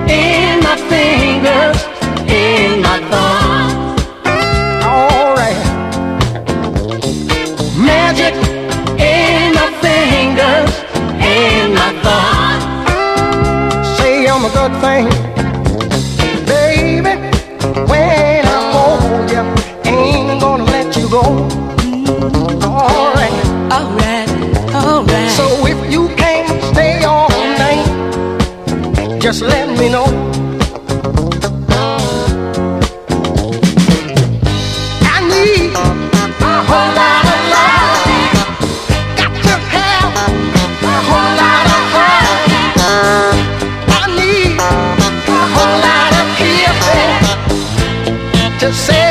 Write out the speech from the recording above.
in my fingers, in my thoughts. Alright. Magic in my fingers, in my thoughts. Say I'm a good thing, baby. When I hold you, ain't gonna let you go. Alright. Alright, alright. So if you can't stay all night, just let me know. I need a whole lot of love. Got to have a whole lot of love. I need a whole lot of kissing to say